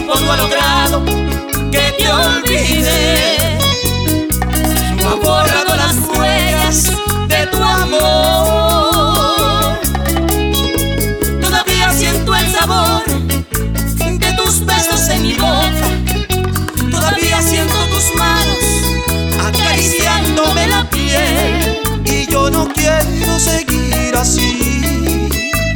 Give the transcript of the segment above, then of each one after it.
tiempo no ha logrado que te olvide. No ha borrado las huellas de tu amor. Todavía siento el sabor de tus besos en mi boca. Todavía siento tus manos acariciándome la piel. Y yo no quiero seguir así,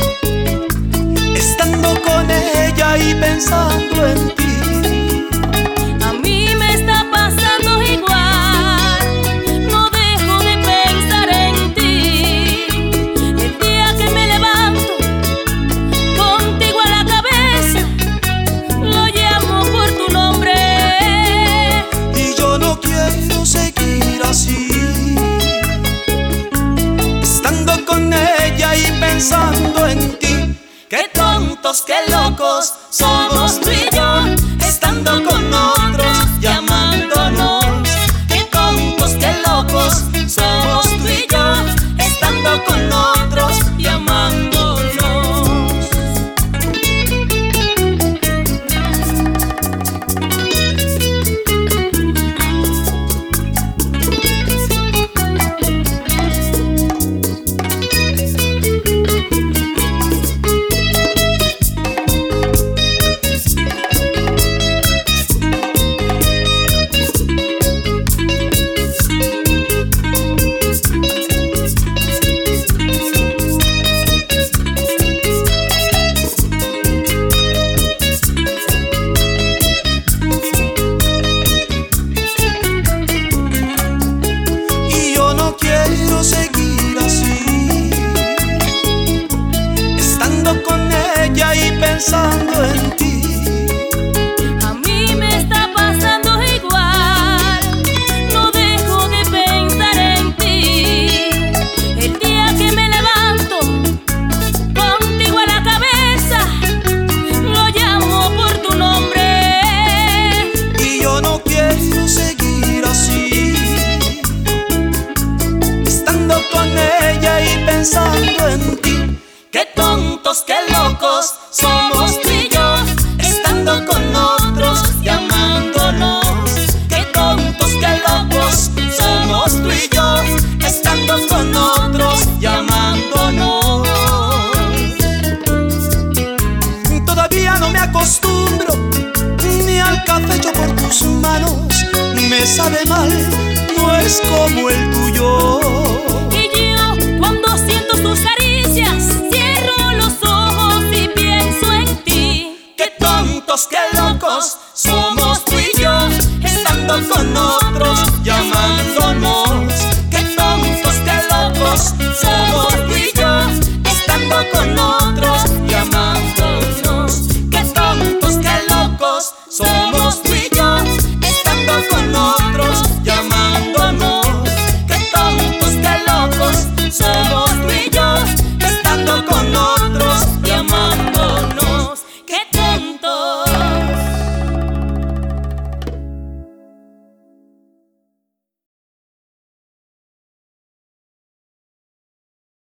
estando con ella y pensando en ti. A mí me está pasando igual, no dejo de pensar en ti. El día que me levanto contigo a la cabeza, lo llamo por tu nombre. Y yo no quiero seguir así, estando con ella y pensando en ti. Qué tontos, qué locos somos tú y yo, estando con otros, llamándonos. Qué tontos, qué locos somos tú y yo, estando con otros, llamándonos. Seguir así, estando con ella y pensando en ti. A mí me está pasando igual, no dejo de pensar en ti. El día que me levanto contigo a la cabeza, lo llamo por tu nombre. Y yo no quiero seguir así, con ella y pensando en ti. Qué tontos, qué locos somos tú y yo, estando con otros, llamándonos. Qué tontos, qué locos somos tú y yo, estando con otros, llamándonos. Todavía no me acostumbro ni al café hecho por tus manos. Me sabe mal, no es como el tuyo. Cuando siento tus caricias, cierro los ojos y pienso en ti. Qué tontos, qué locos somos tú y yo, estando con otros.